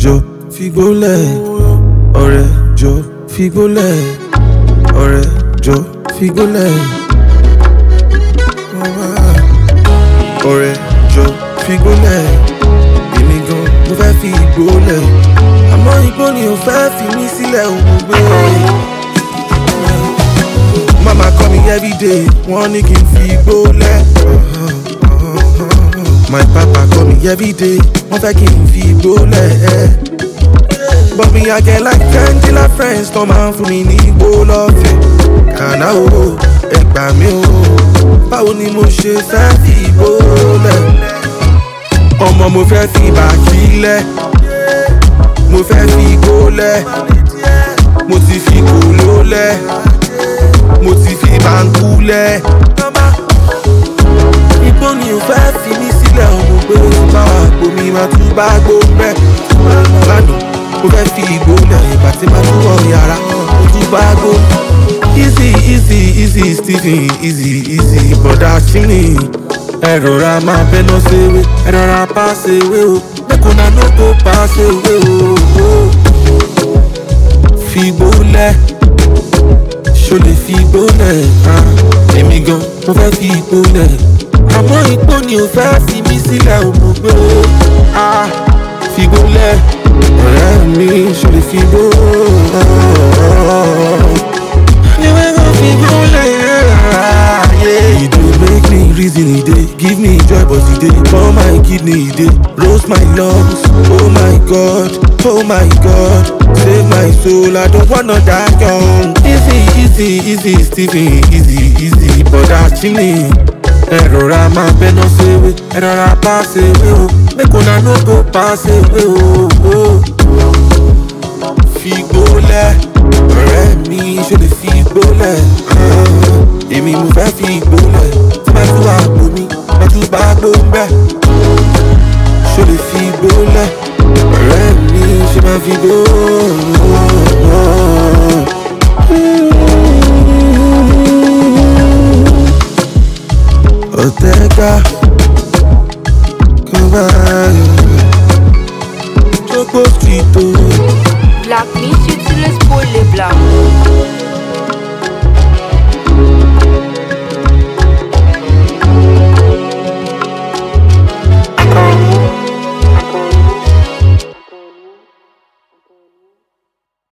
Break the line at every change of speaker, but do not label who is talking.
jọ figbólẹ̀, ọ̀rẹ́ jọ figbólẹ̀, ọ̀rẹ́ jọ figbólẹ̀, ọ̀rẹ́ jọ figbólẹ̀, èmi gan mo fẹ́ fi ìgbólẹ̀, àmọ́ igbó ni ò fẹ́ fi mí sílẹ̀ òun gbé. Mama call me every day, wọ́n ní kí n fi ìgbólẹ̀. My papa call me every day, wọ́n fẹ́ kí n fi ìgbólẹ̀. But me I get like 10 dealer friends, tó máa ń fún mi ní igbó lọ́fẹ̀ẹ́. Kànáà o, ẹ gbà mí o, báwo ni mo ṣe fẹ́ fi ìgbólẹ̀? Ọmọ mo fẹ́ fi bàkílẹ̀, mo fẹ́ fi ìgbólẹ̀, mo ti fi kòlólẹ̀, mo ti fi bàǹkúlẹ̀. Igbó ni ò fẹ́ fi mí sílẹ̀, ọmọ pé ó ti bá wà pò mi máa tún bá gbó mẹ́. Lánàá mo fẹ́ fi ìgbólẹ̀, ìgbà tí máa tún wọ̀ yàrá mo tún bá gbó. Easy easy easy Stephen, easy easy bọ̀dá chilling. Ẹ rọra máa bẹ́ná ṣeré, ẹ rọra pass away o, make una no go pass away o. Fi ìgbólẹ̀, ṣo lè fi ìgbólẹ̀? Èmi gan mo fẹ́ fi ìgbólẹ̀, àmọ́ igbó ni ò fẹ́ fi mí sílẹ̀ òmò gbé o. Fi ìgbólẹ̀, ọ̀rẹ́ mi ṣo lè fi ìgbólẹ̀? Ìwé kan fi ìgbólẹ̀, yeah. E dey make me reason, e dey give me joy, but e dey burn my kidney, e dey roast my lungs. Oh my God, oh my God, save my soul, I don't wanna die young. Easy easy easy Stephen, easy easy bọ̀dá chilling. Ẹ rọra máa bẹ́ná ṣeré, ẹ rọra pass away o, make una no go pass away o. Fi ìgbólẹ̀, ọ̀rẹ́ mi ṣo lè fi ìgbólẹ̀? Èmi mo fẹ́ fi ìgbólẹ̀, tí máa tún wà pò mi máa tún bá gbó ń bẹ́. Ṣo lè fi ìgbólẹ̀? Ọ̀rẹ́ mi ṣe máa fi ìgbólẹ̀. Ortega